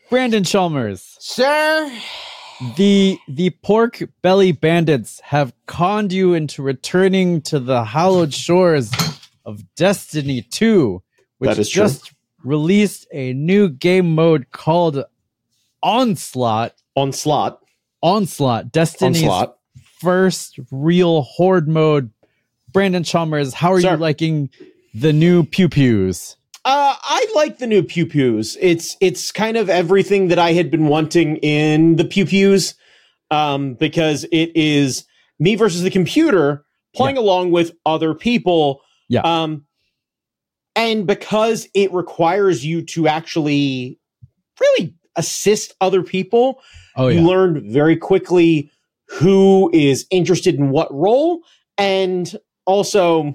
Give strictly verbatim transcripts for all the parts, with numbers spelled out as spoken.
Brandon Chalmers. Sir? The the pork belly bandits have conned you into returning to the hallowed shores of Destiny two, which That is just true. released a new game mode called Onslaught. Onslaught. Onslaught. Destiny's Onslaught. first real horde mode. Brandon Chalmers, how are Sir. you liking the new pew pews? Uh, I like the new pew pews. It's it's kind of everything that I had been wanting in the pew pews, um, because it is me versus the computer playing Yeah. along with other people. Yeah. Um, and because it requires you to actually really assist other people, Oh you yeah. learn very quickly who is interested in what role, and also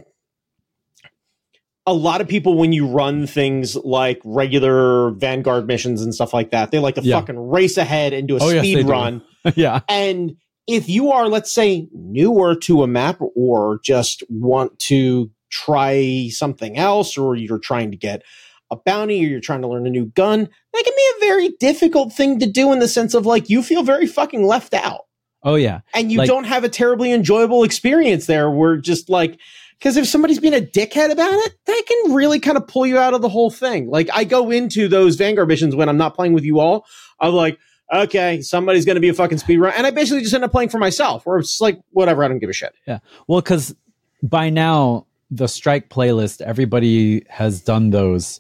a lot of people, when you run things like regular Vanguard missions and stuff like that, they like to Yeah. fucking race ahead and do a Oh, yes, speed they do. run. yeah. And if you are, let's say, newer to a map or just want to try something else, or you're trying to get a bounty or you're trying to learn a new gun, that can be a very difficult thing to do in the sense of like you feel very fucking left out. Oh yeah. And you Like- don't have a terribly enjoyable experience there where just like, because if somebody's being a dickhead about it, that can really kind of pull you out of the whole thing. Like I go into those Vanguard missions when I'm not playing with you all. I'm like, okay, somebody's going to be a fucking speedrun. And I basically just end up playing for myself, or it's like, whatever, I don't give a shit. Yeah. Well, because by now the Strike playlist, everybody has done those.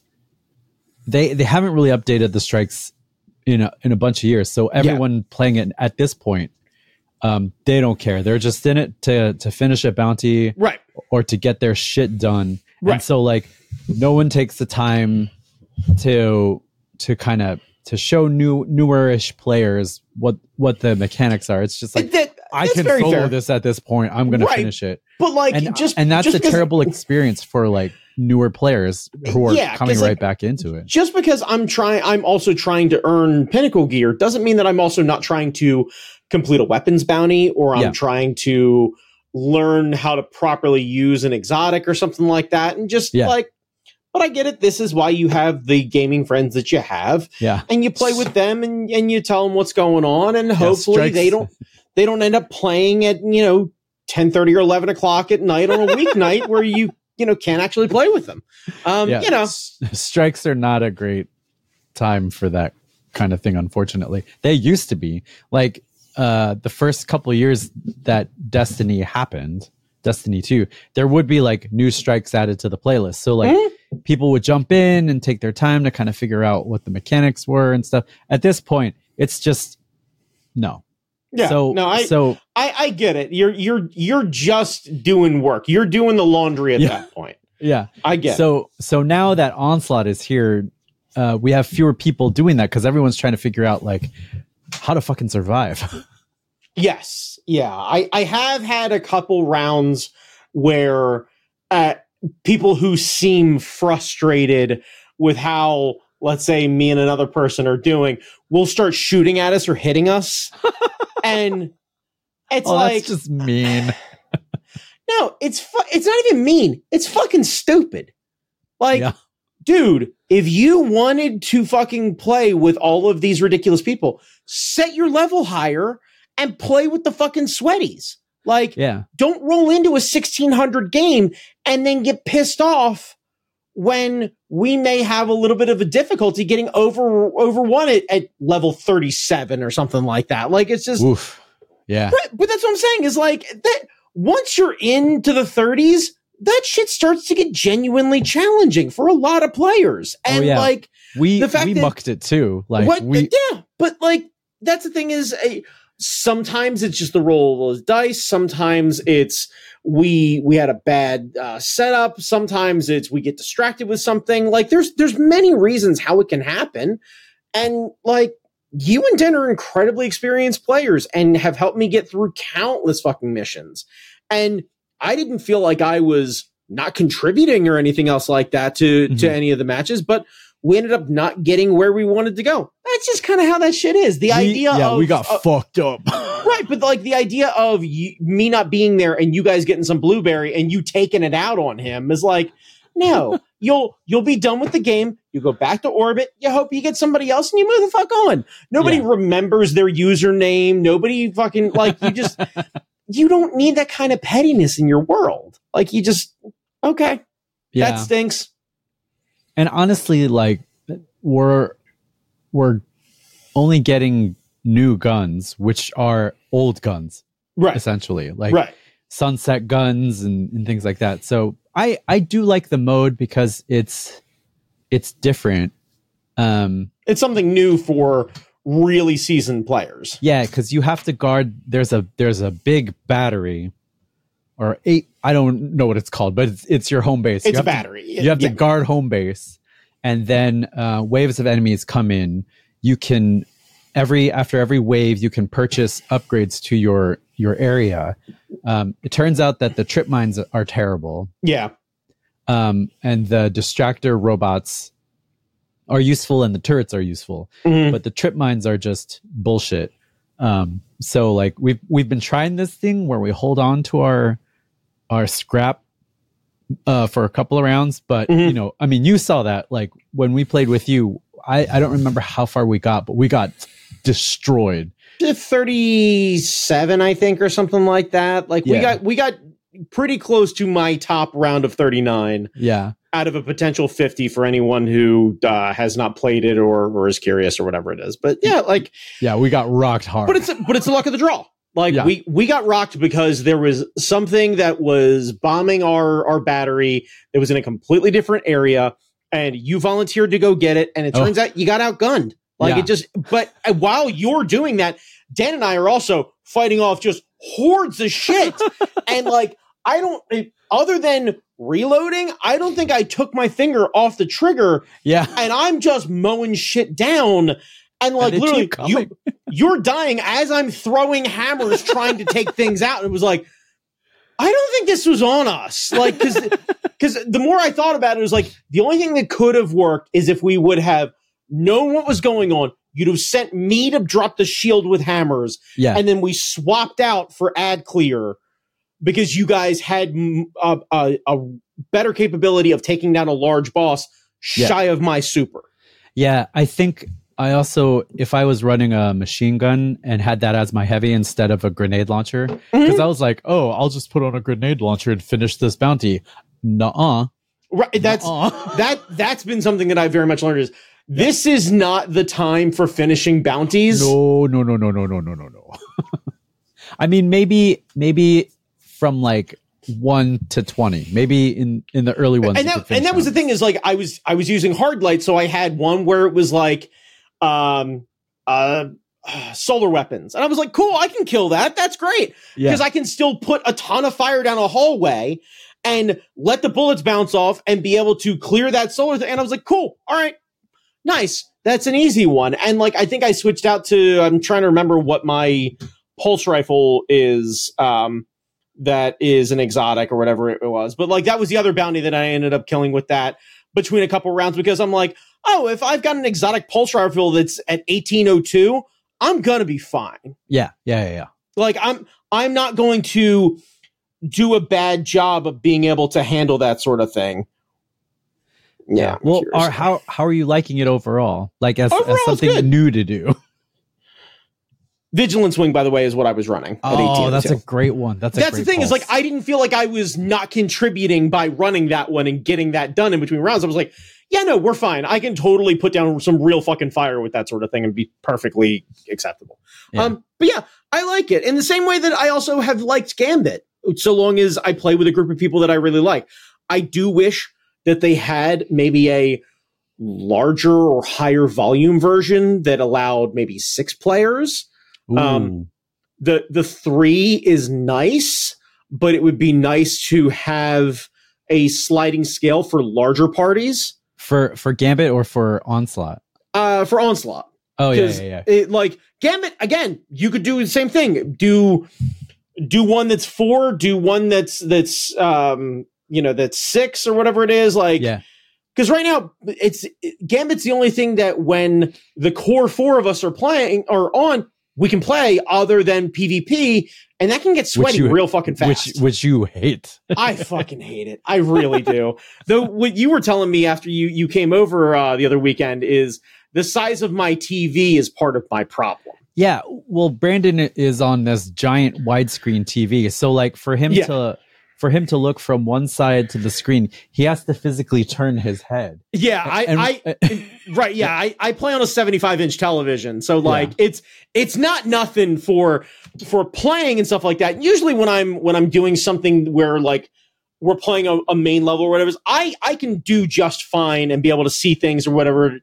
They they haven't really updated the Strikes in a in a bunch of years. So everyone playing it at this point, um, they don't care. They're just in it to to finish a bounty, Right. or to get their shit done. Right. And so like no one takes the time to to kind of to show new newerish players what what the mechanics are. It's just like That- I that's can very solo fair. this at this point. I'm going to Right. finish it. But like, And just and that's just a because- terrible experience for like newer players who are Yeah, coming 'cause, right like, back into it. Just because I'm trying, I'm also trying to earn pinnacle gear doesn't mean that I'm also not trying to complete a weapons bounty, or I'm Yeah. trying to learn how to properly use an exotic or something like that. And just Yeah. like, but I get it. This is why you have the gaming friends that you have, Yeah. and you play with them and, and you tell them what's going on. And hopefully Strikes- they don't, they don't end up playing at, you know, ten thirty or eleven o'clock at night on a weeknight where you, you know, can't actually play with them. Um, Yeah. you know, S- Strikes are not a great time for that kind of thing, unfortunately. They used to be. Like uh the first couple of years that Destiny happened, Destiny two, there would be like new strikes added to the playlist. So like Mm-hmm. people would jump in and take their time to kind of figure out what the mechanics were and stuff. At this point, it's just no. yeah, so no, I, so I, I get it. You're you're you're just doing work. You're doing the laundry at Yeah. that point. yeah. I get it. So so now that Onslaught is here, uh, we have fewer people doing that because everyone's trying to figure out like how to fucking survive. Yes. Yeah. I, I have had a couple rounds where uh, people who seem frustrated with how, let's say, me and another person are doing will start shooting at us or hitting us. And it's Oh, like, that's just mean. no, it's fu- it's not even mean. It's fucking stupid. Like, Yeah. dude, if you wanted to fucking play with all of these ridiculous people, set your level higher and play with the fucking sweaties. Like, Yeah. don't roll into a sixteen hundred game and then get pissed off when we may have a little bit of a difficulty getting over over one at, at level thirty-seven or something like that. Like, it's just, Oof. Yeah. Right, but that's what I'm saying is like that once you're into the thirties, that shit starts to get genuinely challenging for a lot of players. And Oh, yeah. like We the fact we that- mucked it too. Like what we yeah, but like that's the thing is uh, sometimes it's just the roll of those dice, sometimes it's we we had a bad uh, setup, sometimes it's we get distracted with something. Like there's there's many reasons how it can happen. And like you and Den are incredibly experienced players and have helped me get through countless fucking missions. And I didn't feel like I was not contributing or anything else like that to, Mhm. to any of the matches, but we ended up not getting where we wanted to go. That's just kind of how that shit is. The we- idea yeah, of, we got of- fucked up. right, but like the idea of you, me not being there and you guys getting some blueberry and you taking it out on him is like, no, you'll you'll be done with the game. You go back to orbit. You hope you get somebody else, and you move the fuck on. Nobody yeah. remembers their username. Nobody fucking like you just. You don't need that kind of pettiness in your world. Like you just okay, yeah. that stinks. And honestly, like we're we're only getting new guns, which are old guns, right? Essentially, like right. sunset guns and, and things like that. So I I do like the mode because it's it's different. Um, it's something new for really seasoned players. Yeah, because you have to guard. There's a there's a big battery. Or eight, I don't know what it's called, but it's, it's your home base. It's you a battery. To, you have yeah. to guard home base, and then uh, waves of enemies come in. You can every after every wave, you can purchase upgrades to your your area. Um, it turns out that the trip mines are terrible. Yeah, um, and the distractor robots are useful, and the turrets are useful, mm-hmm. but the trip mines are just bullshit. Um, so like we've we've been trying this thing where we hold on to our our scrap uh, for a couple of rounds, but mm-hmm. you know, I mean, you saw that like when we played with you. I, I don't remember how far we got, but we got destroyed. thirty-seven, I think, or something like that. Like yeah. we got we got pretty close to my top round of thirty-nine. Yeah. Out of a potential fifty for anyone who uh, has not played it or, or is curious or whatever it is. But yeah, like yeah, we got rocked hard. But it's but it's the luck of the draw. Like yeah. we we got rocked because there was something that was bombing our our battery. It was in a completely different area, and you volunteered to go get it. And it turns oh. out you got outgunned. Like yeah. it just. But while you're doing that, Dan and I are also fighting off just hordes of shit. And like I don't. Other than reloading, I don't think I took my finger off the trigger. Yeah. And I'm just mowing shit down. And like and literally, you, you're dying as I'm throwing hammers trying to take things out. And it was like, I don't think this was on us. Like, because because the more I thought about it, it was like, the only thing that could have worked is if we would have known what was going on. You'd have sent me to drop the shield with hammers. Yeah. And then we swapped out for ad clear. Because you guys had a, a, a better capability of taking down a large boss shy yeah. of my super. Yeah, I think I also, if I was running a machine gun and had that as my heavy instead of a grenade launcher, because mm-hmm. I was like, oh, I'll just put on a grenade launcher and finish this bounty. Nuh-uh. Right, that's Nuh-uh. that that's been something that I very much learned is this yeah. is not the time for finishing bounties. No, no, no, no, no, no, no, no, no. I mean, maybe, maybe. From like one to twenty, maybe in, in the early ones. And that, and that was the thing is like, I was, I was using hard light. So I had one where it was like, um, uh, solar weapons. And I was like, cool, I can kill that. That's great. Because yeah. I can still put a ton of fire down a hallway and let the bullets bounce off and be able to clear that solar thing. And I was like, cool. All right. Nice. That's an easy one. And like, I think I switched out to, I'm trying to remember what my pulse rifle is, um, that is an exotic or whatever it was. But like that was the other bounty that I ended up killing with that between a couple rounds because I'm like, oh, if I've got an exotic pulse rifle that's at eighteen oh two, I'm going to be fine. Yeah. Yeah. Yeah. Yeah. Like I'm, I'm not going to do a bad job of being able to handle that sort of thing. Yeah. Well, are, how, how are you liking it overall? Like as, overall, as something good. New to do? Vigilance Wing, by the way, is what I was running. Oh, that's a great one. That's a that's great the thing pulse. Is like I didn't feel like I was not contributing by running that one and getting that done in between rounds. I was like, yeah, no, we're fine. I can totally put down some real fucking fire with that sort of thing and be perfectly acceptable. Yeah. Um, but yeah, I like it in the same way that I also have liked Gambit. So long as I play with a group of people that I really like, I do wish that they had maybe a larger or higher volume version that allowed maybe six players. Ooh. Um, the the three is nice, but it would be nice to have a sliding scale for larger parties. For for Gambit or for Onslaught? Uh, for Onslaught. Oh yeah, yeah, yeah. It, like Gambit again, you could do the same thing. Do do one that's four. Do one that's that's um you know that's six or whatever it is. Like yeah. Because right now, it's Gambit's the only thing that when the core four of us are playing or on, we can play other than PvP, and that can get sweaty you, real fucking fast. Which, which you hate. I fucking hate it. I really do. Though what you were telling me after you, you came over uh, the other weekend is the size of my T V is part of my problem. Yeah. Well, Brandon is on this giant widescreen T V. So like for him yeah. to... For him to look from one side to the screen, he has to physically turn his head. Yeah, I, and, I, I right. Yeah, I, I play on a seventy-five inch television, so like yeah. it's it's not nothing for for playing and stuff like that. Usually, when I'm when I'm doing something where like we're playing a, a main level or whatever, I I can do just fine and be able to see things or whatever.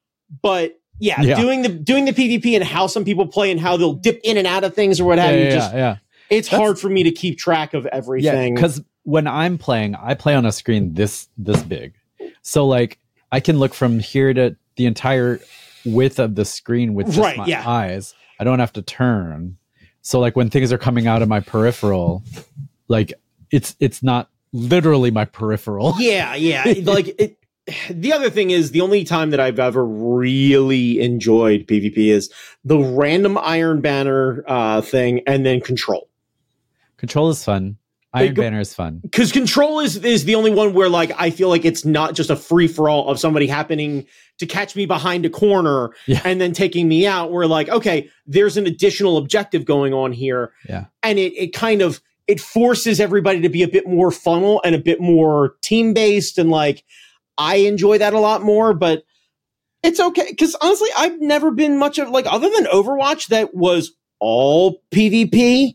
But yeah, yeah. doing the doing the PvP and how some people play and how they'll dip in and out of things or what have yeah, you. Yeah, just, yeah. It's That's, hard for me to keep track of everything. Yeah, because when I'm playing, I play on a screen this this big. So like I can look from here to the entire width of the screen with just right, my yeah. eyes. I don't have to turn. So like when things are coming out of my peripheral, like it's it's not literally my peripheral. Yeah, yeah. like it, the other thing is the only time that I've ever really enjoyed PvP is the random Iron Banner uh, thing and then Control. Control is fun. Iron go, Banner is fun. Because Control is is the only one where like I feel like it's not just a free-for-all of somebody happening to catch me behind a corner yeah. and then taking me out. Where like, okay, there's an additional objective going on here. Yeah. And it, it kind of it forces everybody to be a bit more funnel and a bit more team-based, and like I enjoy that a lot more, but it's okay. Because honestly, I've never been much of like other than Overwatch that was all PvP.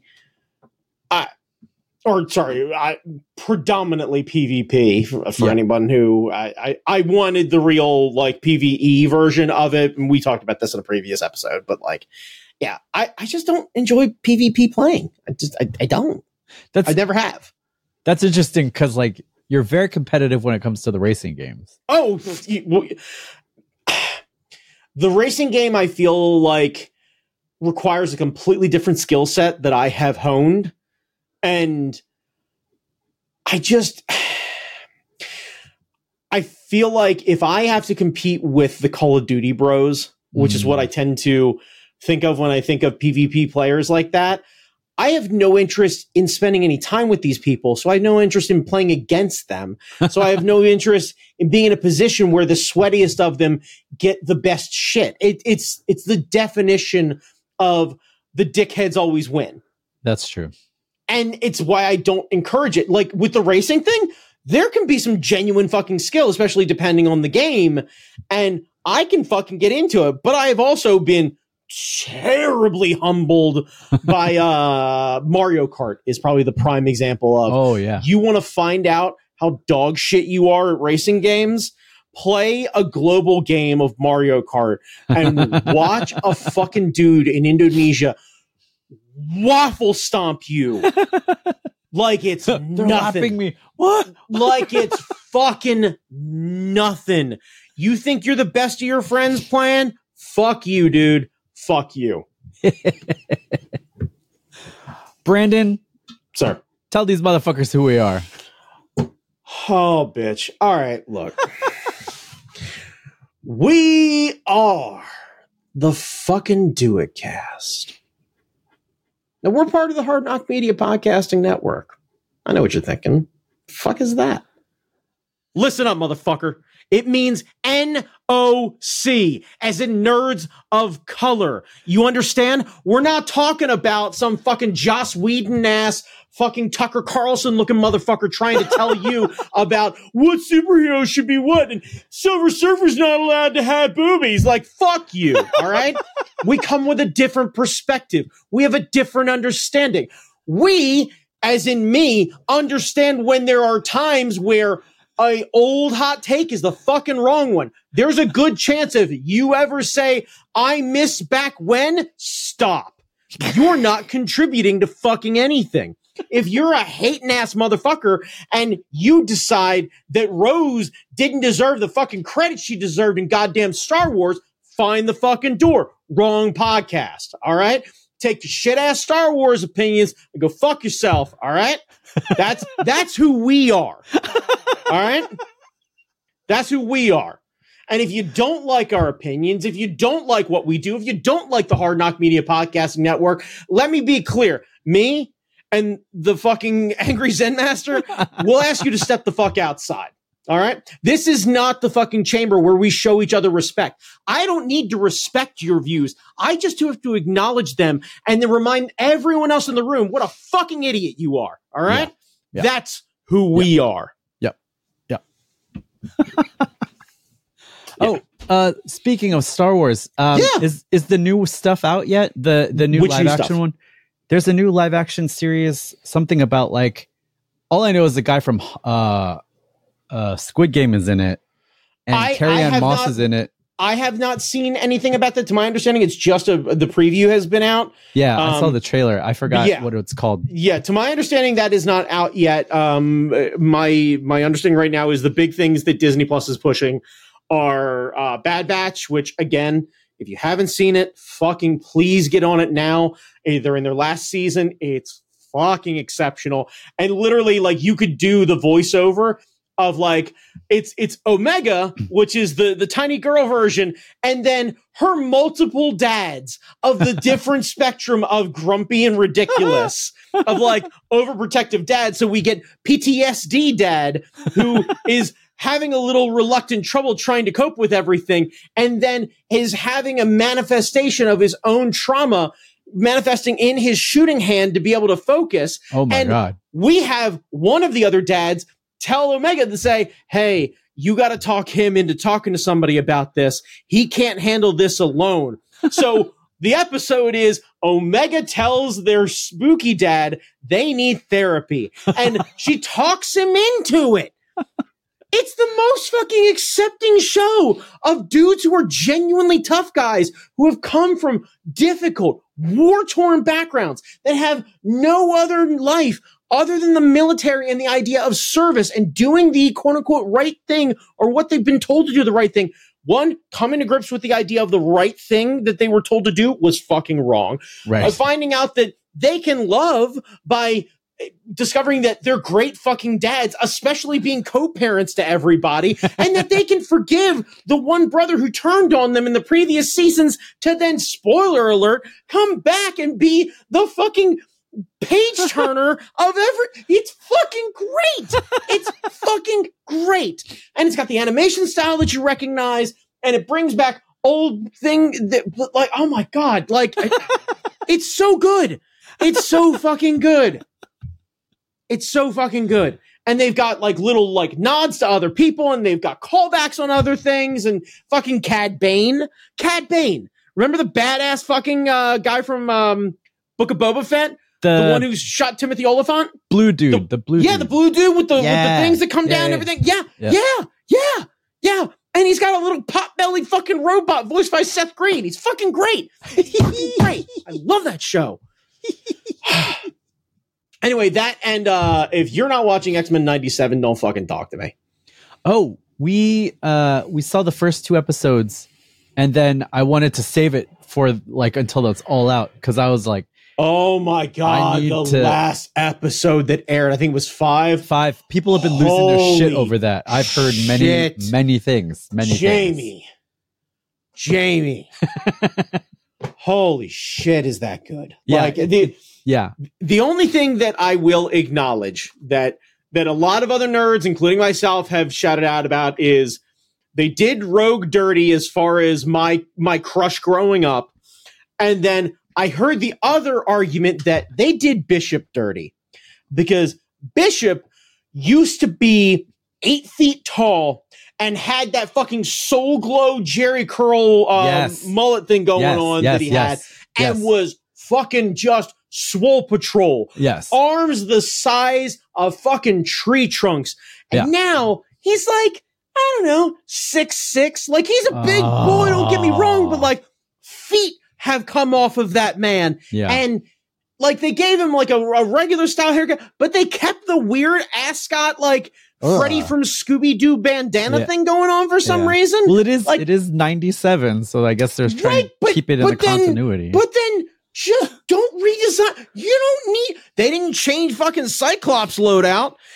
I, or sorry, I, predominantly PvP for, for yeah. anyone who I, I, I wanted the real like PvE version of it. And we talked about this in a previous episode, but like, yeah, I, I just don't enjoy PvP playing. I just, I, I don't, that's, I never have. That's interesting. Cause like you're very competitive when it comes to the racing games. Oh, the racing game, I feel like requires a completely different skill set that I have honed. And I just, I feel like if I have to compete with the Call of Duty bros, which mm. is what I tend to think of when I think of PvP players like that, I have no interest in spending any time with these people. So I have no interest in playing against them. So I have no interest in being in a position where the sweatiest of them get the best shit. It, it's, it's the definition of the dickheads always win. That's true. And it's why I don't encourage it. Like with the racing thing, there can be some genuine fucking skill, especially depending on the game. And I can fucking get into it. But I have also been terribly humbled by uh, Mario Kart is probably the prime example of. Oh, yeah. You want to find out how dog shit you are at racing games? Play a global game of Mario Kart and watch a fucking dude in Indonesia waffle stomp you like it's They're nothing. Laughing me. What? Like it's fucking nothing. You think you're the best of your friends playing? Fuck you, dude. Fuck you. Brandon, sir, tell these motherfuckers who we are. Oh, bitch. All right, look. We are the fucking Do It Cast. Now, we're part of the Hard Knock Media Podcasting Network. I know what you're thinking. Fuck is that? Listen up, motherfucker. It means N O C, as in nerds of color. You understand? We're not talking about some fucking Joss Whedon-ass fucking Tucker Carlson-looking motherfucker trying to tell you about what superheroes should be what, and Silver Surfer's not allowed to have boobies. Like, fuck you, all right? We come with a different perspective. We have a different understanding. We, as in me, understand when there are times where a old hot take is the fucking wrong one. There's a good chance if you ever say, I miss back when, stop. You're not contributing to fucking anything. If you're a hating ass motherfucker and you decide that Rose didn't deserve the fucking credit she deserved in goddamn Star Wars, find the fucking door. Wrong podcast. All right. Take your shit ass Star Wars opinions and go fuck yourself. All right. That's, that's who we are. All right. That's who we are. And if you don't like our opinions, if you don't like what we do, if you don't like the Hard Knock Media Podcasting Network, let me be clear. Me and the fucking Angry Zen Master will ask you to step the fuck outside. All right? This is not the fucking chamber where we show each other respect. I don't need to respect your views. I just have to acknowledge them and then remind everyone else in the room what a fucking idiot you are. All right? Yeah. Yeah. That's who we yep. are. Yep. Yep. Oh, uh, speaking of Star Wars, um, yeah. is is the new stuff out yet? The the new Which live new action stuff? one? There's a new live action series, something about like, all I know is the guy from uh, uh, Squid Game is in it, and I, Carrie I Ann have Moss not- is in it. I have not seen anything about that. To my understanding, it's just a, the preview has been out. Yeah, um, I saw the trailer. I forgot yeah. what it's called. Yeah, to my understanding, that is not out yet. Um, my my understanding right now is the big things that Disney Plus is pushing are uh, Bad Batch, which again, if you haven't seen it, fucking please get on it now. They're in their last season. It's fucking exceptional, and literally, like, you could do the voiceover of like it's it's Omega, which is the the tiny girl version, and then her multiple dads of the different spectrum of grumpy and ridiculous, of like overprotective dad. So we get P T S D dad, who is having a little reluctant trouble trying to cope with everything, and then is having a manifestation of his own trauma manifesting in his shooting hand to be able to focus. Oh my and God. We have one of the other dads tell Omega to say, hey, you got to talk him into talking to somebody about this. He can't handle this alone. So the episode is Omega tells their spooky dad they need therapy, and she talks him into it. It's the most fucking accepting show of dudes who are genuinely tough guys who have come from difficult, war-torn backgrounds that have no other life other than the military and the idea of service and doing the quote-unquote right thing, or what they've been told to do the right thing. One, coming to grips with the idea of the right thing that they were told to do was fucking wrong. Right. Uh, finding out that they can love by discovering that they're great fucking dads, especially being co-parents to everybody, and that they can forgive the one brother who turned on them in the previous seasons to then, spoiler alert, come back and be the fucking page turner of every. It's fucking great. It's fucking great. And it's got the animation style that you recognize, and it brings back old thing that, like, oh my God, like, it's so good. It's so fucking good. It's so fucking good. And they've got like little like nods to other people, and they've got callbacks on other things, and fucking Cad Bane. Cad Bane. Remember the badass fucking uh, guy from um, Book of Boba Fett? The, the one who shot Timothy Oliphant? Blue dude. The, the blue yeah, dude. the blue dude with the, yeah. with the things that come yeah, down yeah. and everything. Yeah, yeah, yeah, yeah, yeah. And he's got a little pot-bellied fucking robot voiced by Seth Green. He's fucking great. He's fucking great. I love that show. Anyway, that and uh, if you're not watching X-Men ninety-seven, don't fucking talk to me. Oh, we uh, we saw the first two episodes, and then I wanted to save it for like until it's all out, because I was like, oh my God, the to, last episode that aired, I think it was five. Five. People have been losing Holy their shit over that. I've heard many, shit. many things. Many Jamie. things. Jamie. Holy shit, is that good? Yeah. Like, the, yeah. The only thing that I will acknowledge that that a lot of other nerds, including myself, have shouted out about is they did Rogue dirty as far as my my crush growing up. And then I heard the other argument that they did Bishop dirty, because Bishop used to be eight feet tall and had that fucking Soul Glow Jerry Curl uh, yes. mullet thing going yes, on yes, that he yes, had, and yes. was fucking just swole patrol. Yes. Arms the size of fucking tree trunks. And yeah. now he's like, I don't know, six six. Like, he's a big oh. boy, don't get me wrong, but like, feet have come off of that man. Yeah. And like, they gave him like a, a regular style haircut, but they kept the weird ascot, like Ugh. Freddy from Scooby-Doo bandana yeah. thing going on for some yeah. reason. Well, it is, like, it is ninety-seven. So I guess they're trying right, but, to keep it in the then, continuity. But then just don't redesign. You don't need, they didn't change fucking Cyclops loadout.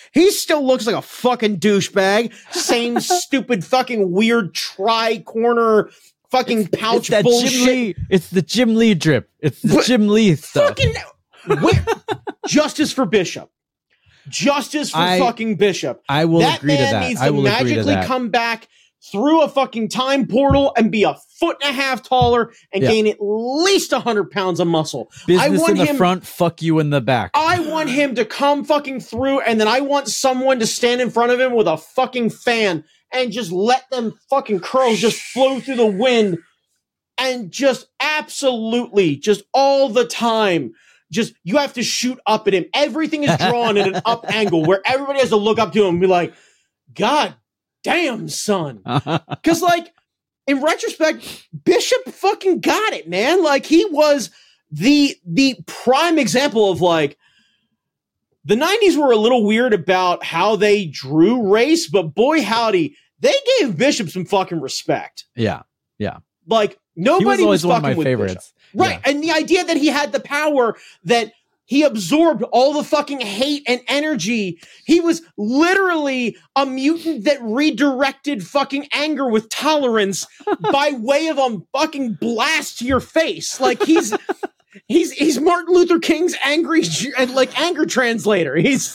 He still looks like a fucking douchebag. Same stupid fucking weird tri-corner fucking it's, pouch it's that bullshit. Jim Lee, it's the Jim Lee drip. It's the but Jim Lee stuff. Fucking where, justice for Bishop. Justice for I, fucking Bishop. I will that agree to that. That man needs I to will magically to come back through a fucking time portal and be a foot and a half taller and yeah. gain at least one hundred pounds of muscle. Business I want in the him, front, fuck you in the back. I want him to come fucking through, and then I want someone to stand in front of him with a fucking fan and just let them fucking curls just flow through the wind and just absolutely, just all the time, just you have to shoot up at him. Everything is drawn in an up angle where everybody has to look up to him and be like, God damn, son. Because, like, in retrospect, Bishop fucking got it, man. Like, he was the the prime example of, like, the nineties were a little weird about how they drew race, but boy, howdy, they gave Bishop some fucking respect. Yeah, yeah. Like, nobody he was always was one of fucking my with favorites. Bishop. Right, yeah. And the idea that he had the power that he absorbed all the fucking hate and energy. He was literally a mutant that redirected fucking anger with tolerance by way of a fucking blast to your face. Like he's he's he's Martin Luther King's angry and like anger translator. He's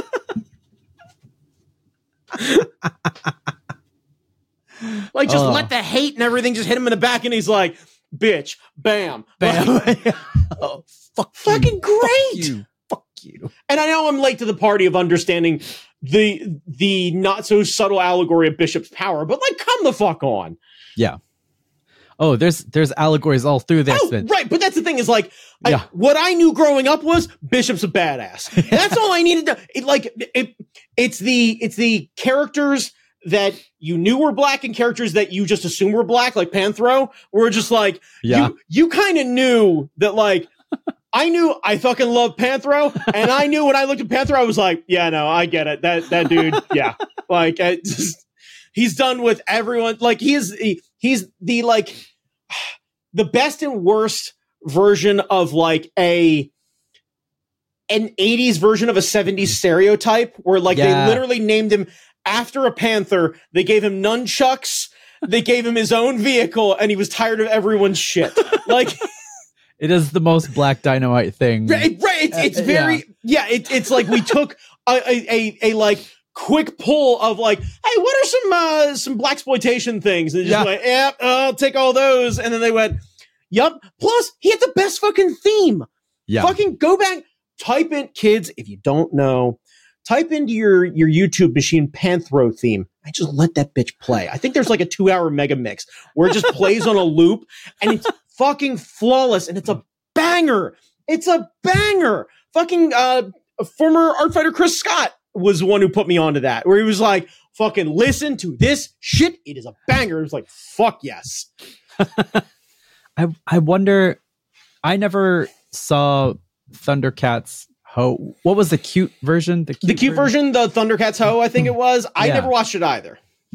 like just uh. let the hate and everything just hit him in the back, and he's like, bitch, bam, bam. Like, oh, fuck fucking you. great. Fuck you. Fuck you. And I know I'm late to the party of understanding the the not so subtle allegory of Bishop's power, but like, come the fuck on. Yeah. Oh, there's there's allegories all through this. Oh, right, but that's the thing is like, I, yeah. what I knew growing up was Bishop's a badass. And that's all I needed to. It, like, it, it's the it's the characters that you knew were black and characters that you just assumed were black, like Panthro, were just like, yeah. you you kind of knew that, like, I knew I fucking loved Panthro, and I knew when I looked at Panthro, I was like, yeah, no, I get it. That that dude, yeah, like, I just, he's done with everyone. Like, he is, he, he's the, like, the best and worst version of, like, a an eighties version of a seventies stereotype, where, like, yeah. they literally named him after a panther. They gave him nunchucks. They gave him his own vehicle, and he was tired of everyone's shit. Like, it is the most Black Dynamite thing. Right, right. It's, it's very, yeah. yeah it, it's like we took a, a, a, a like quick pull of like, hey, what are some uh, some blaxploitation things? And they just yeah. went, yeah, I'll take all those. And then they went, yup. Plus, he had the best fucking theme. Yeah. Fucking go back, type in, kids, if you don't know, type into your, your YouTube machine Panthro theme. I just let that bitch play. I think there's like a two hour mega mix where it just plays on a loop, and it's fucking flawless, and it's a banger. It's a banger. Fucking uh, former art fighter Chris Scott was the one who put me onto that, where he was like, fucking listen to this shit. It is a banger. It was like, fuck yes. I I wonder, I never saw Thundercats Ho. What was the cute version? The cute, the cute version? version, the Thundercats Ho, I think it was. I yeah. never watched it either.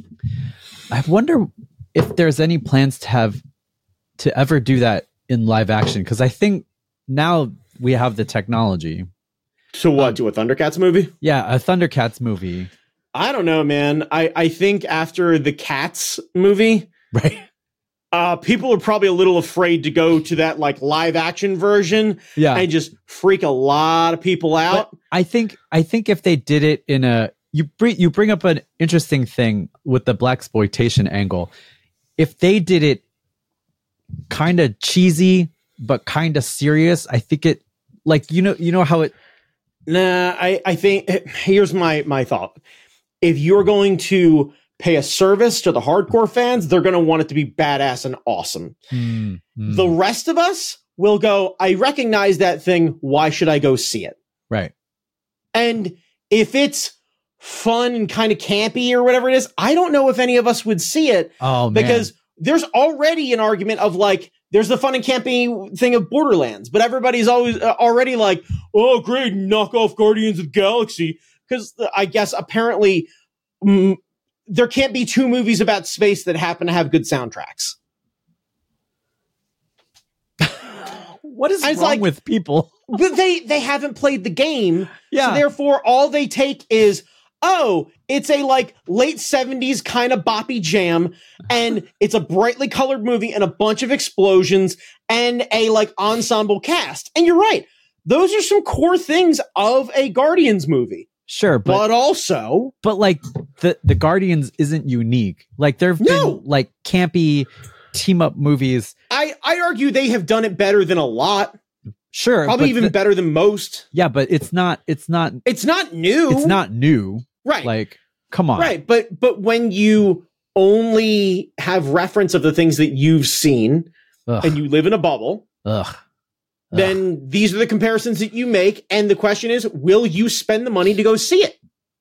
I wonder if there's any plans to have to ever do that in live action, because I think now we have the technology. So what, um, do a Thundercats movie? Yeah, a Thundercats movie. I don't know, man. I, I think after the Cats movie, right, uh, people are probably a little afraid to go to that like live action version, yeah, and just freak a lot of people out. But I think I think if they did it in a you bring you bring up an interesting thing with the blaxploitation angle. If they did it kind of cheesy but kind of serious, I think it, like, you know you know how it. Nah, I I think here's my my thought. If you're going to pay a service to the hardcore fans, they're going to want it to be badass and awesome. Mm, mm. The rest of us will go, I recognize that thing. Why should I go see it? Right. And if it's fun and kind of campy or whatever it is, I don't know if any of us would see it. Oh, man. Because there's already an argument of like, there's the fun and campy thing of Borderlands, but everybody's always uh, already like, oh, great, knock off Guardians of the Galaxy. Because I guess apparently mm, there can't be two movies about space that happen to have good soundtracks. What is wrong like, with people? But they they haven't played the game. Yeah. So therefore, all they take is, oh, it's a like late seventies kind of boppy jam, and it's a brightly colored movie and a bunch of explosions and a like ensemble cast. And you're right. Those are some core things of a Guardians movie. Sure, but, but also, but like the the Guardians isn't unique. Like there've no. been like campy team up movies. I I argue they have done it better than a lot. Sure, probably even the, better than most. Yeah, but it's not. It's not. It's not new. It's not new. Right. Like, come on. Right, but but when you only have reference of the things that you've seen, Ugh. and you live in a bubble, Ugh. Ugh. then these are the comparisons that you make. And the question is, will you spend the money to go see it?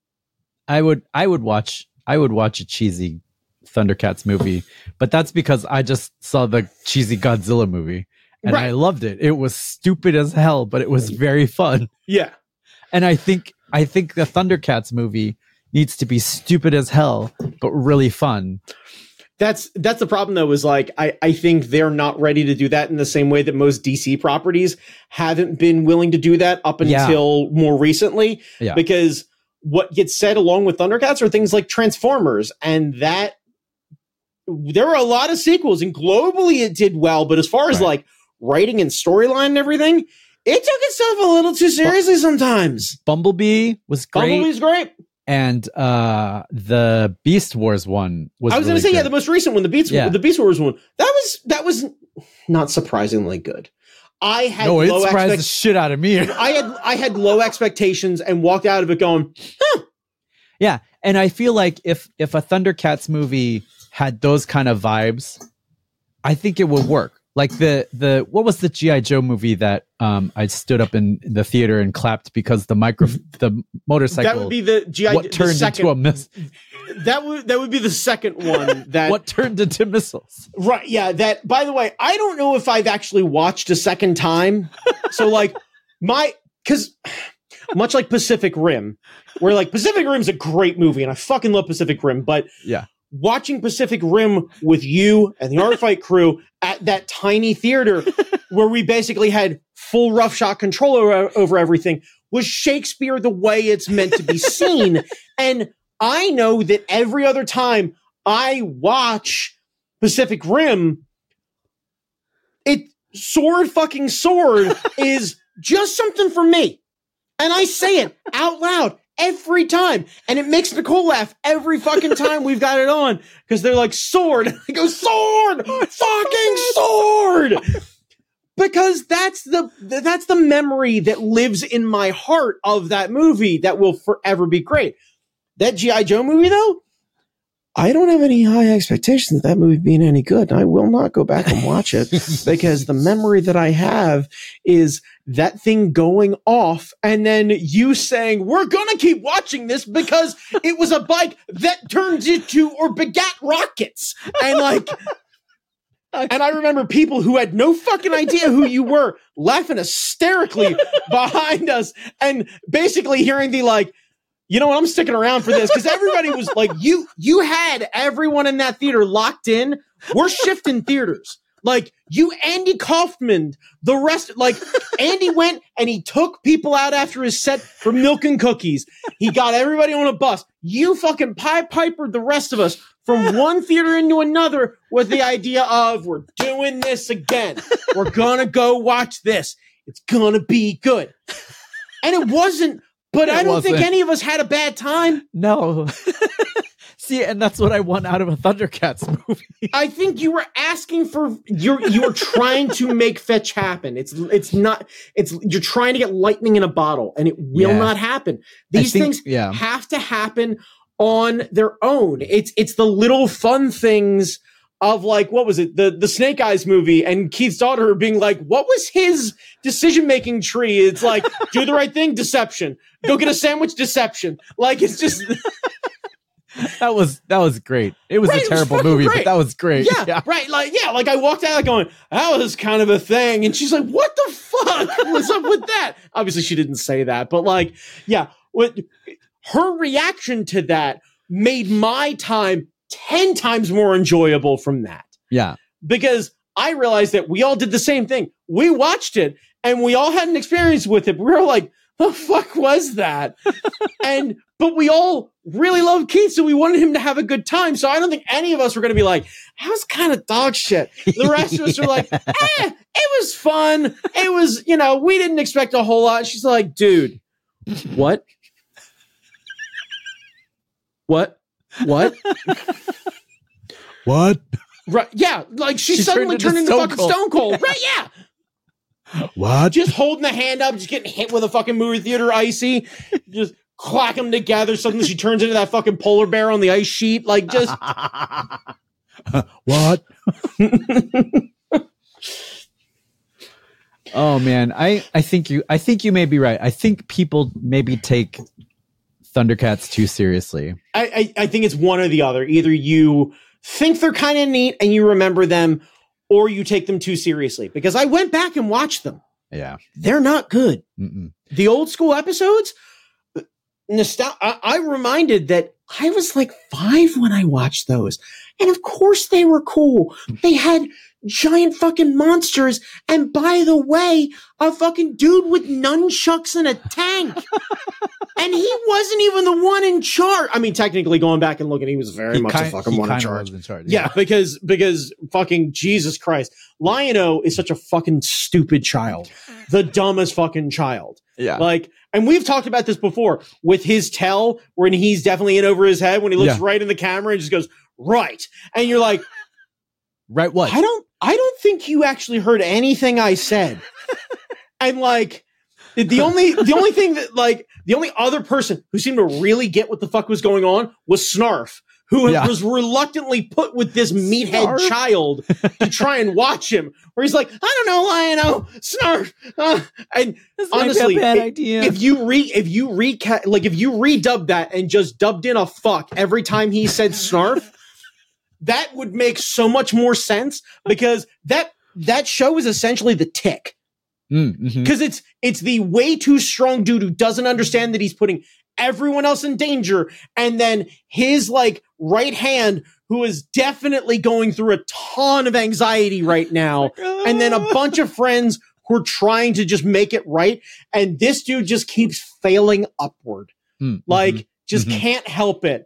I would. I would watch. I would watch a cheesy Thundercats movie, but that's because I just saw the cheesy Godzilla movie. And right. I loved it. It was stupid as hell, but it was very fun. Yeah. And I think I think the Thundercats movie needs to be stupid as hell, but really fun. That's that's the problem though, is like I, I think they're not ready to do that in the same way that most D C properties haven't been willing to do that up until yeah. more recently. Yeah. Because what gets said along with Thundercats are things like Transformers, and that there were a lot of sequels, and globally it did well, but as far as right. like writing and storyline and everything, it took itself a little too seriously sometimes. Bumblebee was great. Bumblebee's great. And uh, the Beast Wars one was I was really going to say, good. yeah, the most recent one, the Beast, yeah. the Beast Wars one, that was that was not surprisingly good. I had no, it low surprised expect- the shit out of me. I had I had low expectations and walked out of it going, huh. Yeah, and I feel like if if a Thundercats movie had those kind of vibes, I think it would work. Like the the what was the G I. Joe movie that um I stood up in, in the theater and clapped because the micro the motorcycle that would be the G I. what turned the second, into a miss that would that would be the second one that what turned into missiles. Right, yeah, that by the way, I don't know if I've actually watched a second time. So like my cuz much like Pacific Rim, where like Pacific Rim's a great movie and I fucking love Pacific Rim, but yeah. watching Pacific Rim with you and the Art Fight crew at that tiny theater where we basically had full roughshod control over, over everything was Shakespeare the way it's meant to be seen. And I know that every other time I watch Pacific Rim, it sword fucking sword is just something for me. And I say it out loud every time. And it makes Nicole laugh every fucking time we've got it on. Because they're like, sword. I go, sword! Fucking sword! Because that's the that's the memory that lives in my heart of that movie that will forever be great. That G I. Joe movie, though, I don't have any high expectations of that movie being any good. I will not go back and watch it because the memory that I have is that thing going off and then you saying, we're going to keep watching this because it was a bike that turned into or begat rockets. And like, and I remember people who had no fucking idea who you were laughing hysterically behind us and basically hearing the like, you know what? I'm sticking around for this because everybody was like, you, you had everyone in that theater locked in. We're shifting theaters. Like you, Andy Kaufman, the rest, like Andy went and he took people out after his set for milk and cookies. He got everybody on a bus. You fucking Pied Pipered the rest of us from one theater into another with the idea of we're doing this again. We're going to go watch this. It's going to be good. And it wasn't. But it I don't wasn't. think any of us had a bad time. No. See, and that's what I want out of a Thundercats movie. I think you were asking for you're you were trying to make fetch happen. It's it's not it's you're trying to get lightning in a bottle, and it will yeah. not happen. These think, things yeah. have to happen on their own. It's it's the little fun things of like, what was it? The the Snake Eyes movie and Keith's daughter being like, what was his decision-making tree? It's like, do the right thing, deception. Go get a sandwich, deception. Like, it's just... that was that was great. It was right, a terrible was movie, great. But that was great. Yeah, yeah, right. Like, yeah, like I walked out going, that was kind of a thing. And she's like, what the fuck? What's up with that? Obviously, she didn't say that. But like, yeah, what her reaction to that made my time ten times more enjoyable from that. Yeah. Because I realized that we all did the same thing. We watched it and we all had an experience with it. We were like, the fuck was that? and, but we all really loved Keith, so we wanted him to have a good time. So I don't think any of us were going to be like, that was kind of dog shit. The rest of us were like, eh, it was fun. It was, you know, we didn't expect a whole lot. She's like, dude, what? What? What? What? Right? Yeah, like she, She suddenly turned turned into into, Stone fucking Cold. Stone Cold. Right? Yeah. What? Just holding the hand up, just getting hit with a fucking movie theater icy, just clack them together. Suddenly she turns into that fucking polar bear on the ice sheet. Like just what? Oh man, I I think you I think you may be right. I think people maybe take Thundercats too seriously. I, I, I think it's one or the other. Either you think they're kind of neat and you remember them, or you take them too seriously. Because I went back and watched them. Yeah. They're not good. Mm-mm. The old school episodes, nostal- I, I reminded that I was like five when I watched those. And of course they were cool. They had giant fucking monsters. And by the way, a fucking dude with nunchucks and a tank. And he wasn't even the one in charge. I mean, technically going back and looking, he was very He much kind- a fucking he one in kinda charge. was in charge. Yeah, because because fucking Jesus Christ. Lion-O is such a fucking stupid child. The dumbest fucking child. Yeah. Like, and we've talked about this before with his tell, when he's definitely in over his head, when he looks Yeah. right in the camera and just goes, right. And you're like, Right what? I don't I don't think you actually heard anything I said. And like the only the only thing that like the only other person who seemed to really get what the fuck was going on was Snarf, who Yeah. was reluctantly put with this meathead Snarf? child to try and watch him. Where he's like, I don't know, Lion-O, Snarf. Uh, and This might be a honestly, bad i- idea. if you re if you reca- like if you redubbed that and just dubbed in a fuck every time he said Snarf, that would make so much more sense, because that that show is essentially The Tick. Mm, mhm. Because it's it's the way too strong dude who doesn't understand that he's putting everyone else in danger, and then his like right hand, who is definitely going through a ton of anxiety right now, and then a bunch of friends who are trying to just make it right, and this dude just keeps failing upward, Mm, like mhm. just Mhm. can't help it.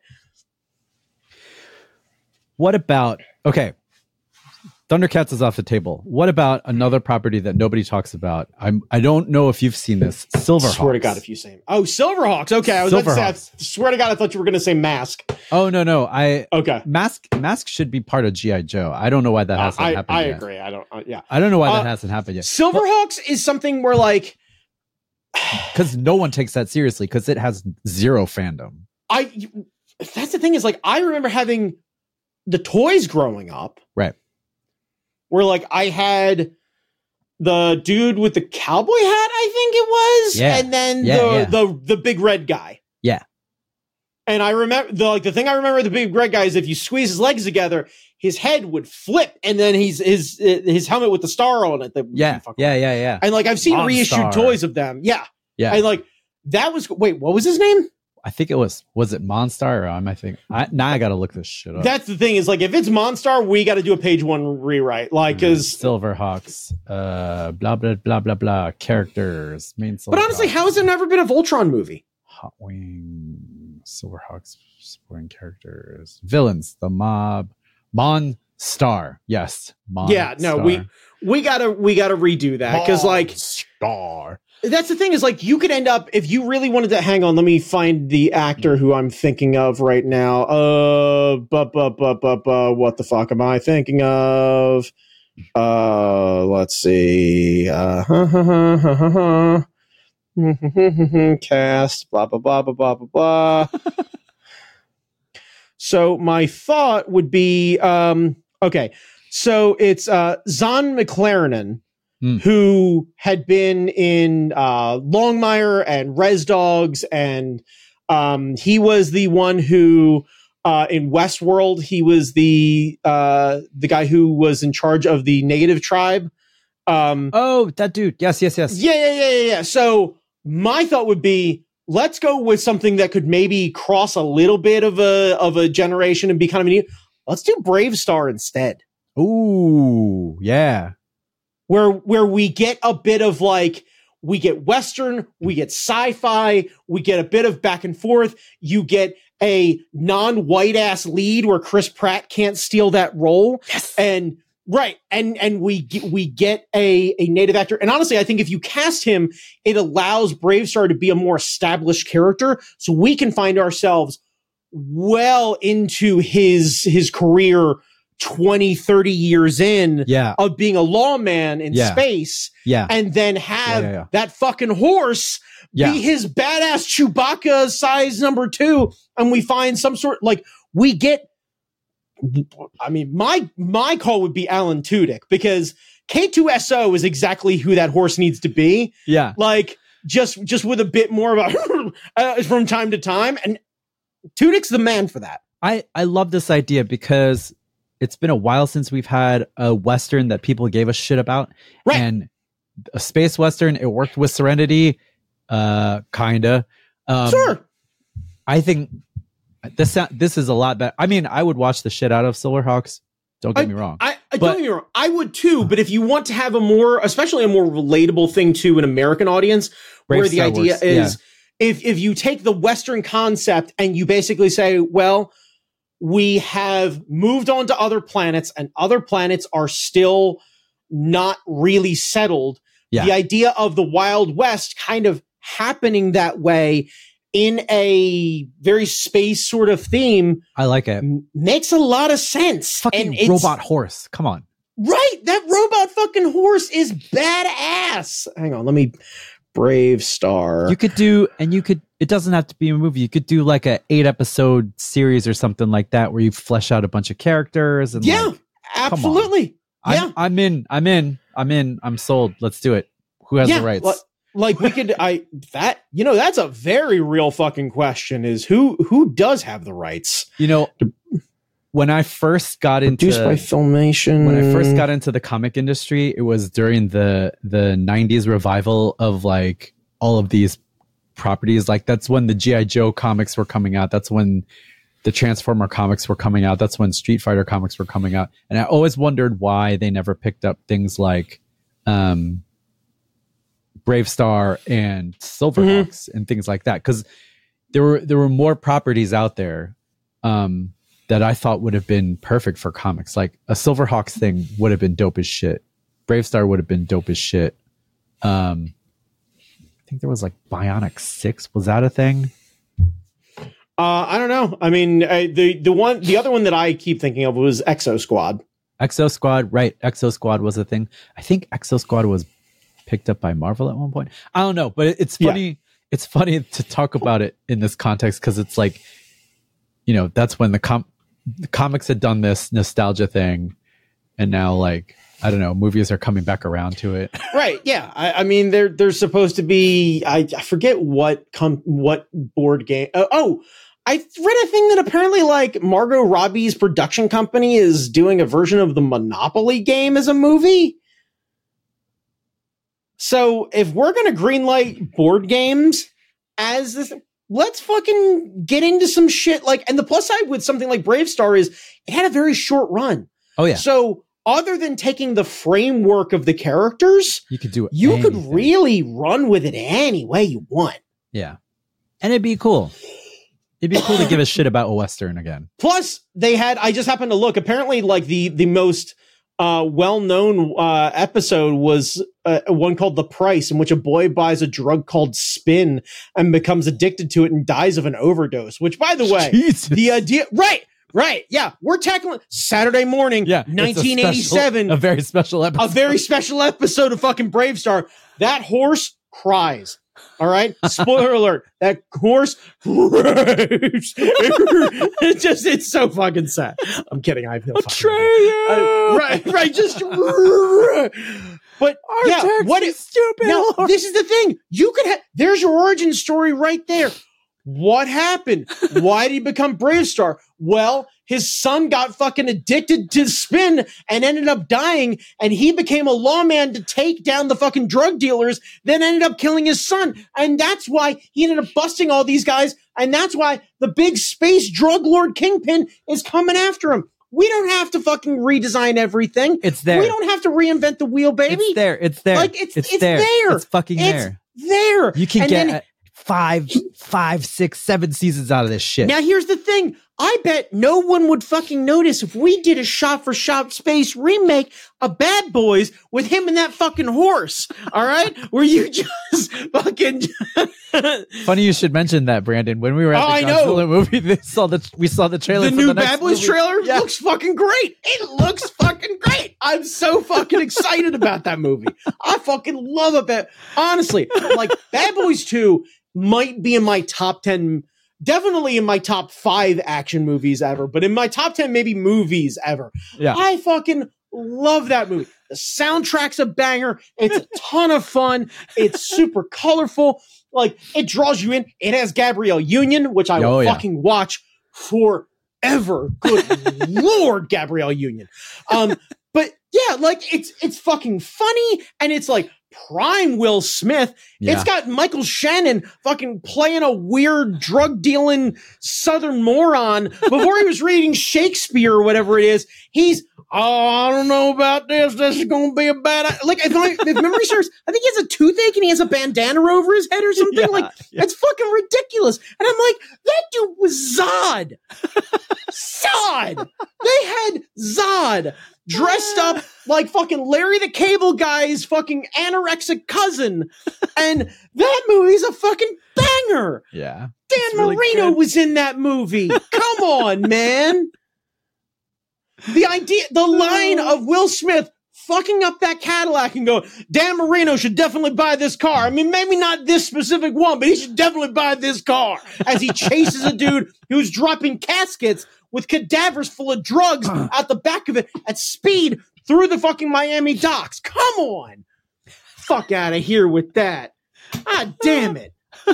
What about okay? Thundercats is off the table. What about another property that nobody talks about? I'm I don't know if you've seen this. Silverhawks. Swear to God, if you say him. Oh, Silverhawks. Okay, I was about to say. I Silverhawks. swear to God, I thought you were going to say Mask. Oh no no I Okay, Mask Mask should be part of G I Joe. I don't know why that uh, hasn't I happened I yet. agree. I don't. Uh, yeah, I don't know why Uh, that hasn't happened yet. Silverhawks is something where like. Because no one takes that seriously because it has zero fandom. I that's the thing is like I remember having the toys growing up, Right. where like I had the dude with the cowboy hat, I think it was, Yeah. and then Yeah, the, yeah. the the big red guy. Yeah. And I remember the like the thing I remember the big red guy is if you squeeze his legs together, his head would flip, and then he's his his helmet with the star on it. That Yeah. Yeah. Yeah. Yeah. And like I've seen Monstar. reissued toys of them. Yeah. Yeah. And like that was wait, what was his name? I think it was was it Monstar or um, I think I, now I got to look this shit up. That's the thing is like if it's Monstar, we got to do a page one rewrite. Like because Silverhawks, uh, blah blah blah blah blah characters. Main. but honestly, Silverhawks, how has there never been a Voltron movie? Hot Wing, Silverhawks, supporting characters, villains, the mob, Monstar. Yes, Monstar. Yeah, no, we we gotta we gotta redo that because like Star. that's the thing is like you could end up if you really wanted to. Hang on, let me find the actor who I'm thinking of right now. Uh, but but but but but what the fuck am I thinking of? Uh, let's see. Uh, cast. Blah blah blah blah blah blah blah. So my thought would be, um, okay, so it's uh, Zahn McLaren, Mm. who had been in uh, Longmire and Res Dogs, and um, he was the one who, uh, in Westworld, he was the uh, the guy who was in charge of the Native tribe. Um, Oh, that dude. Yes, yes, yes. yeah, yeah, yeah, yeah, yeah. So my thought would be, let's go with something that could maybe cross a little bit of a of a generation and be kind of neat. Let's do Brave Star instead. Ooh, yeah. Where where we get a bit of like, we get Western, we get sci-fi, we get a bit of back and forth. You get a non-white ass lead where Chris Pratt can't steal that role. Yes. And right. And, and we, get, we get a, a native actor. And honestly, I think if you cast him, it allows Bravestar to be a more established character. So we can find ourselves well into his, his career twenty, thirty years in yeah. of being a lawman in yeah. space. Yeah. And then have yeah, yeah, yeah. that fucking horse yeah. be his badass Chewbacca size number two. And we find some sort, like, we get, I mean, my, my call would be Alan Tudyk, because K two S O is exactly who that horse needs to be. Yeah. Like, just, just with a bit more of a, uh, from time to time. And Tudyk's the man for that. I, I love this idea because it's been a while since we've had a Western that people gave a shit about. Right. And a space Western, it worked with Serenity, uh, kinda. Um, sure. I think this this is a lot better. I mean, I would watch the shit out of Silverhawks. Don't get I, me wrong. I, I but, don't get me wrong. I would too. But if you want to have a more, especially a more relatable thing to an American audience, Brave where the Star idea Wars, is, yeah. if if you take the Western concept and you basically say, well, we have moved on to other planets, and other planets are still not really settled. Yeah. The idea of the Wild West kind of happening that way in a very space sort of theme. I like it. M- makes a lot of sense. Fucking and robot horse. Come on. Right. That robot fucking horse is badass. Hang on. Let me Bravestar. You could do, and you could, it doesn't have to be a movie. You could do like a eight episode series or something like that where you flesh out a bunch of characters. And yeah, like, absolutely. Yeah. I'm, I'm in. I'm in. I'm in. I'm sold. Let's do it. Who has yeah, the rights? Like, like we could, I, that, you know, that's a very real fucking question, is who, who does have the rights? You know, when I first got into Produced by Filmation. When I first got into the comic industry, it was during the the nineties revival of like all of these properties. Like that's when the G I. Joe comics were coming out. That's when the Transformer comics were coming out. That's when Street Fighter comics were coming out. And I always wondered why they never picked up things like um, Bravestar and Silverhawks mm-hmm. and things like that. Because there were there were more properties out there. Um, that I thought would have been perfect for comics. Like a Silverhawks thing would have been dope as shit. Bravestar would have been dope as shit. Um, I think there was like Bionic Six. Was that a thing? Uh, I don't know. I mean, I, the the one, the other one that I keep thinking of was Exo Squad. Exo Squad, right? Exo Squad was a thing. I think Exo Squad was picked up by Marvel at one point. I don't know, but it's funny. Yeah. It's funny to talk about it in this context because it's like, you know, that's when the com. The comics had done this nostalgia thing, and now like I don't know, movies are coming back around to it. Right? Yeah. I, I mean, they're they're supposed to be. I, I forget what com- what board game. Uh, oh, I read a thing that apparently like Margot Robbie's production company is doing a version of the Monopoly game as a movie. So if we're gonna greenlight board games as this. Let's fucking get into some shit. Like, and the plus side with something like Bravestar is it had a very short run. Oh yeah. So other than taking the framework of the characters, you could do it. You anything. could really run with it any way you want. Yeah. And it'd be cool. It'd be cool to give a shit about a Western again. Plus they had, I just happened to look, apparently like the, the most, uh, well-known, uh, episode was uh, one called The Price, in which a boy buys a drug called Spin and becomes addicted to it and dies of an overdose, which by the way, Jesus. the idea, right, right. Yeah. We're tackling Saturday morning, yeah, nineteen eighty-seven, a, special, a very special episode, a very special episode of fucking Bravestar. That horse cries. All right. Spoiler alert. That horse cries. It's just, it's so fucking sad. I'm kidding. I feel Atreyu. Uh, right, right. Just, but Artax, yeah, what is stupid? Now, this is the thing. You could have, there's your origin story right there. What happened? Why did he become Bravestar? Well, his son got fucking addicted to Spin and ended up dying, and he became a lawman to take down the fucking drug dealers, then ended up killing his son. And that's why he ended up busting all these guys, and that's why the big space drug lord Kingpin is coming after him. We don't have to fucking redesign everything. It's there. We don't have to reinvent the wheel, baby. It's there. It's there. Like it's it's, it's there. there. It's fucking it's there. There. You can and get then, five, five, six, seven seasons out of this shit. Now, here's the thing. I bet no one would fucking notice if we did a shot-for-shot space remake of Bad Boys with him and that fucking horse. All right? Where you just fucking... Funny you should mention that, Brandon. When we were at oh, the I Godzilla know. movie, they saw the, we saw the trailer the for new the next Bad Boys movie. trailer Yeah. looks fucking great. It looks fucking great. I'm so fucking excited about that movie. I fucking love it. Bad- Honestly, like, Bad Boys two might be in my top ten... Definitely in my top five action movies ever, but in my top ten, maybe movies ever. Yeah. I fucking love that movie. The soundtrack's a banger. It's a ton of fun. It's super colorful. Like, it draws you in. It has Gabrielle Union, which I Oh, will yeah. fucking watch forever. Good Lord, Gabrielle Union. Um, but yeah, like, it's, it's fucking funny, and it's like, prime Will Smith. Yeah. It's got Michael Shannon fucking playing a weird drug dealing Southern moron before he was reading Shakespeare or whatever it is. He's, oh, I don't know about this. This is going to be a bad, I-. like, if, my, if memory serves, I think he has a toothache and he has a bandana over his head or something. Yeah, like, yeah. it's fucking ridiculous. And I'm like, that dude was Zod. Zod. They had Zod dressed up like fucking Larry the Cable Guy's fucking anorexic cousin. And that movie's a fucking banger. Yeah. Dan It's really Marino good. was in that movie. Come on, man. The idea, the line of Will Smith fucking up that Cadillac and go, Dan Marino should definitely buy this car. I mean, maybe not this specific one, but he should definitely buy this car. As he chases a dude who's dropping caskets with cadavers full of drugs out the back of it at speed through the fucking Miami docks. Come on. Fuck out of here with that. Ah, damn it.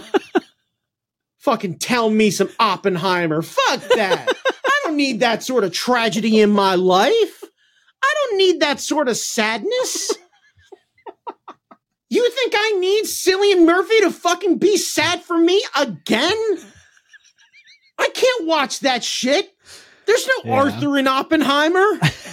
Fucking tell me some Oppenheimer. Fuck that. I don't need that sort of tragedy in my life. I don't need that sort of sadness. You think I need Cillian Murphy to fucking be sad for me again? I can't watch that shit. There's no Yeah. Arthur in Oppenheimer.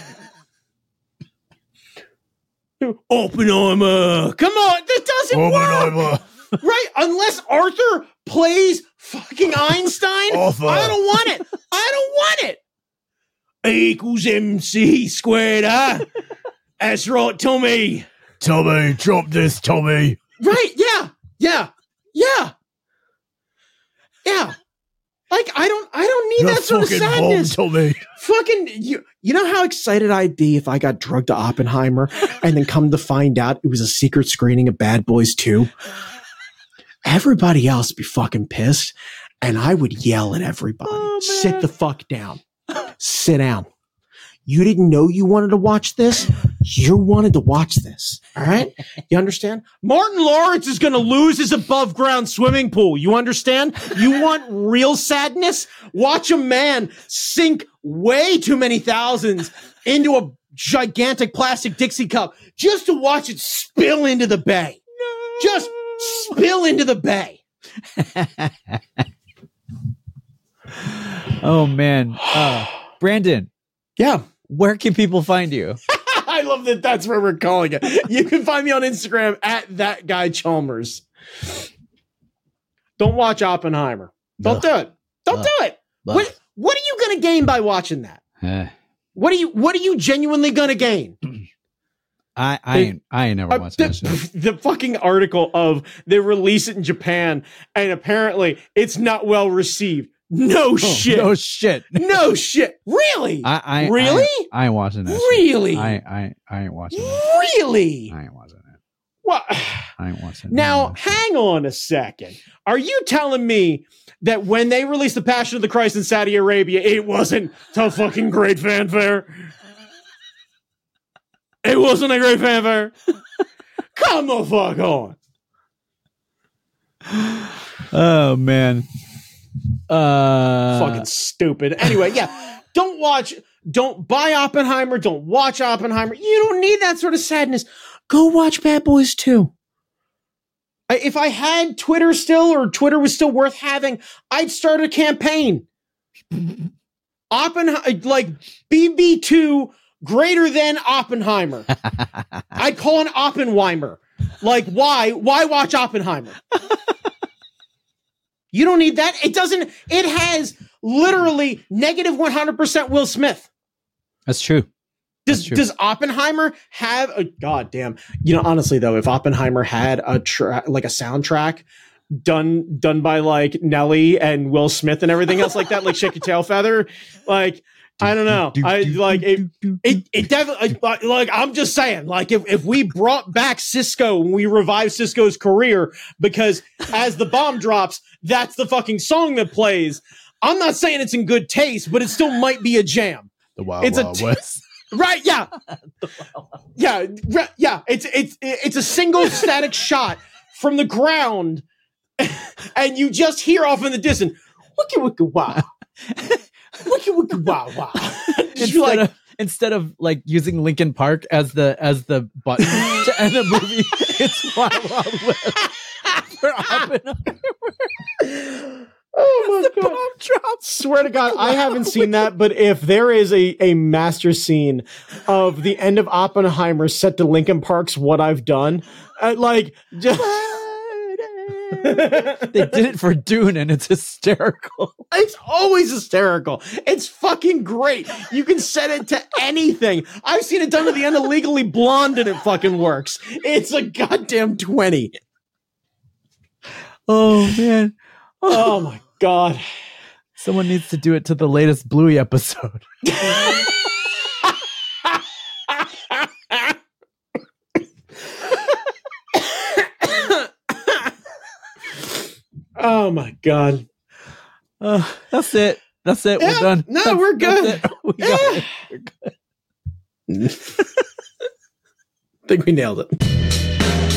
Oppenheimer. Come on, that doesn't work. Right? Unless Arthur plays fucking Einstein, Arthur. I don't want it. I don't want it. A equals M C squared, huh? That's right, Tommy. Tommy, drop this, Tommy. Right, yeah, yeah, yeah. Yeah. Like, I don't I don't need You're that sort of fucking sadness. wrong, Tommy. Fucking you you know how excited I'd be if I got drugged to Oppenheimer and then come to find out it was a secret screening of Bad Boys two? Everybody else would be fucking pissed, and I would yell at everybody. Oh, Sit man. the fuck down. Sit down. You didn't know you wanted to watch this? You wanted to watch this. All right? You understand? Martin Lawrence is going to lose his above ground swimming pool. You understand? You want real sadness? Watch a man sink way too many thousands into a gigantic plastic Dixie cup just to watch it spill into the bay. Just spill into the bay. Oh man, uh, Brandon, Yeah. where can people find you? I love that that's where we're calling it. You can find me on Instagram at that guy Chalmers. Don't watch Oppenheimer. Don't No. do it. Don't No. do it. No. What what are you gonna gain by watching that? Eh, What are you what are you genuinely gonna gain? I I ain't, I ain't never Uh, watched the, that shit. the fucking article of they release it in Japan and apparently it's not well received. No shit. Oh, No, no shit. shit. Really? I, I Really? I, I ain't watching that. shit. Really? I I I ain't watching that. Really? I ain't watching it. What? I ain't watching it. Now, hang on a second. Are you telling me that when they released The Passion of the Christ in Saudi Arabia, it wasn't to fucking great fanfare? It wasn't a great fanfare? Come the fuck on. Oh man. Uh, Fucking stupid. Anyway, yeah. Don't watch, don't buy Oppenheimer. Don't watch Oppenheimer. You don't need that sort of sadness. Go watch Bad Boys two. I- If I had Twitter still, or Twitter was still worth having, I'd start a campaign. Oppenheimer, like B B two greater than Oppenheimer. I'd call an Oppenheimer. Like, why? Why watch Oppenheimer? You don't need that. It doesn't, it has literally negative one hundred percent Will Smith. That's true. Does does Oppenheimer have a goddamn? You know, honestly though, if Oppenheimer had a track like a soundtrack done done by like Nelly and Will Smith and everything else like that, like Shake Your Tail Feather, like I don't know, I like it. It, it definitely like, like I'm just saying, like if if we brought back Cisco and we revived Cisco's career, because as the bomb drops, that's the fucking song that plays. I'm not saying it's in good taste, but it still might be a jam. The Wild It's a Wild t- West. Right, yeah. Yeah, re- yeah. It's it's it's a single static shot from the ground, and you just hear off in the distance, wicka wicka wow. Wicka wicka wow wow. Instead, like, of, instead of like using Linkin Park as the as the button to end the movie, it's Wild Wild West for Oppenheimer. Oh my god! Bomb drop. Swear to God, I haven't seen that. But if there is a, a master scene of the end of Oppenheimer set to Linkin Park's "What I've Done," uh, like just They did it for Dune, and it's hysterical. it's always hysterical. It's fucking great. You can set it to anything. I've seen it done at the end of Legally Blonde, and it fucking works. It's a goddamn twenty. Oh man. Oh my god. Someone needs to do it to the latest Bluey episode. Oh my god. Uh, that's it. That's it. Yeah, We're done. no, That's- we're good. that's it. We got it. We're good. I think we nailed it.